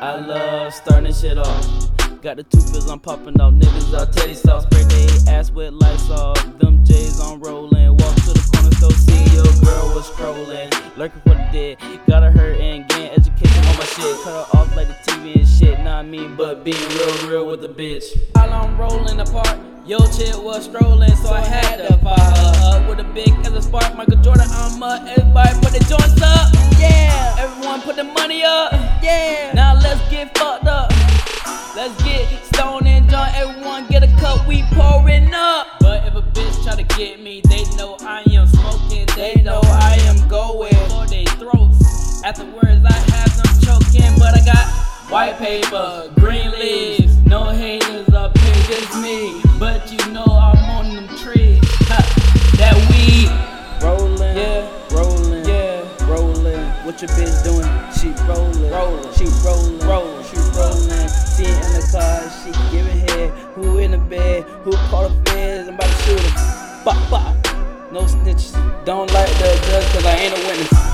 I love starting this shit off. Got the 2 pills, I'm popping out niggas out teddy sauce. Spray they ass with lights off. Them J's on rolling. Walk to the corner store, see your girl was scrolling. Lurking for the dead. Got her hurt and gain education on my shit. Cut her off like the TV and shit. Not I mean, but being real with the bitch. While I'm rolling apart, yo chick was strolling, so I had to fire her up with a big as a spark. Michael Jordan, I'm up. Everybody put the joints up. Yeah. Everyone put the money up. Yeah. Now let's get fucked up. Let's get stoned and drunk. Everyone get a cup, we pouring up. But if a bitch try to get me, they know I am smoking. They know I am going for their throats. Afterwards I have them choking, but I got white paper, green leaves. No haters up here, just me. But you know I'm on them trees. That weed rolling, yeah, rolling, yeah, rolling. What your bitch doing? She rolling, she rolling, she rolling. She in the car, she giving head. Who in the bed? Who call the feds? I'm about to shoot him. Bop, bop. No snitches. Don't like the judge cause I ain't a witness.